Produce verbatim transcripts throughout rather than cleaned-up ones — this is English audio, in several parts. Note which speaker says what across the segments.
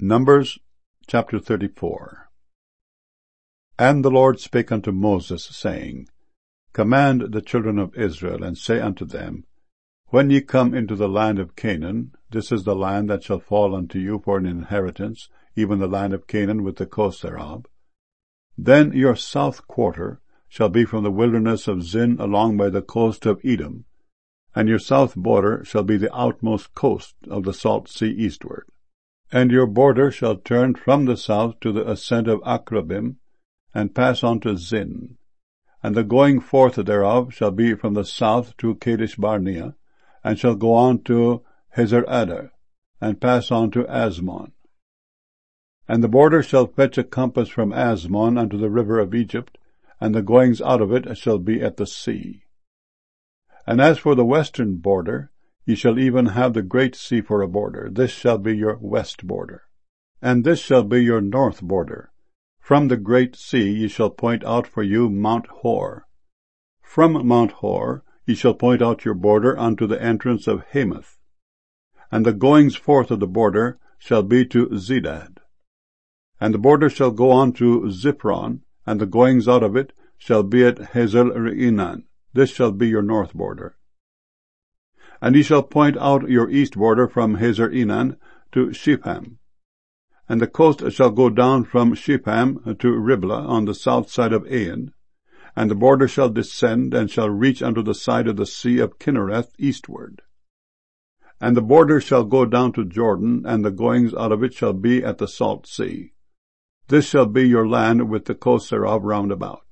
Speaker 1: Numbers chapter thirty-four. And the Lord spake unto Moses, saying, Command the children of Israel, and say unto them, When ye come into the land of Canaan, this is the land that shall fall unto you for an inheritance, even the land of Canaan with the coast thereof. Then your south quarter shall be from the wilderness of Zin along by the coast of Edom, and your south border shall be the outmost coast of the salt sea eastward. And your border shall turn from the south to the ascent of Akrabim, and pass on to Zin. And the going forth thereof shall be from the south to Kadesh Barnea, and shall go on to Hazer-Adar, and pass on to Asmon. And the border shall fetch a compass from Asmon unto the river of Egypt, and the goings out of it shall be at the sea. And as for the western border, ye shall even have the great sea for a border. This shall be your west border. And this shall be your north border. From the great sea ye shall point out for you Mount Hor. From Mount Hor ye shall point out your border unto the entrance of Hamath. And the goings forth of the border shall be to Zedad. And the border shall go on to Ziphron, and the goings out of it shall be at Hazel-Reinan. This shall be your north border. And ye shall point out your east border from Hazer-Enan to Shipham. And the coast shall go down from Shipham to Riblah on the south side of Ain. And the border shall descend, and shall reach unto the side of the sea of Kinnereth eastward. And the border shall go down to Jordan, and the goings out of it shall be at the salt sea. This shall be your land with the coast thereof round about.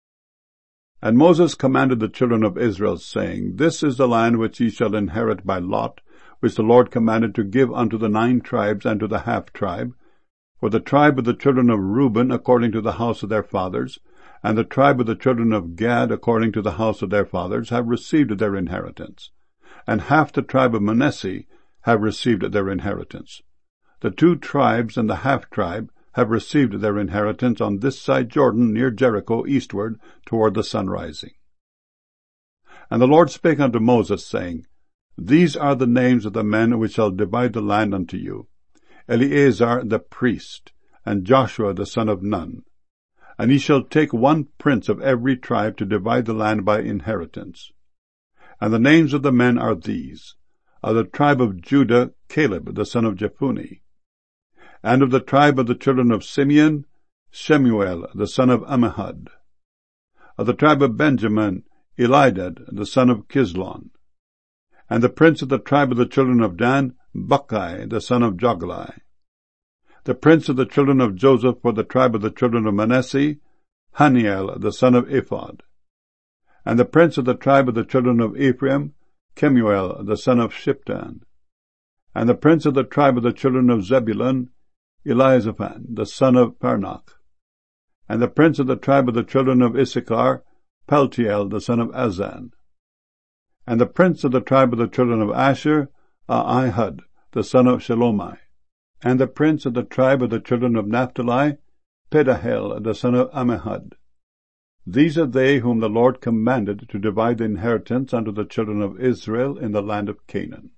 Speaker 1: And Moses commanded the children of Israel, saying, This is the land which ye shall inherit by lot, which the Lord commanded to give unto the nine tribes and to the half-tribe, for the tribe of the children of Reuben according to the house of their fathers, and the tribe of the children of Gad according to the house of their fathers, have received their inheritance, and half the tribe of Manasseh have received their inheritance. The two tribes and the half-tribe have received their inheritance on this side Jordan near Jericho eastward toward the sun rising. And the Lord spake unto Moses, saying, These are the names of the men which shall divide the land unto you, Eleazar the priest, and Joshua the son of Nun. And ye shall take one prince of every tribe to divide the land by inheritance. And the names of the men are these: of the tribe of Judah, Caleb the son of Jephunneh; and of the tribe of the children of Simeon, Shemuel the son of Ammihud; of the tribe of Benjamin, Elidad the son of Kislon; and the prince of the tribe of the children of Dan, Buckai the son of Joglai; the prince of the children of Joseph for the tribe of the children of Manasseh, Haniel the son of Ephod; and the prince of the tribe of the children of Ephraim, Kemuel the son of Shiptan; and the prince of the tribe of the children of Zebulun, Elizaphan the son of Parnach; and the prince of the tribe of the children of Issachar, Paltiel the son of Azan; and the prince of the tribe of the children of Asher, Ahihud the son of Shelomai; and the prince of the tribe of the children of Naphtali, Pedahel the son of Ammihud. These are they whom the Lord commanded to divide the inheritance unto the children of Israel in the land of Canaan.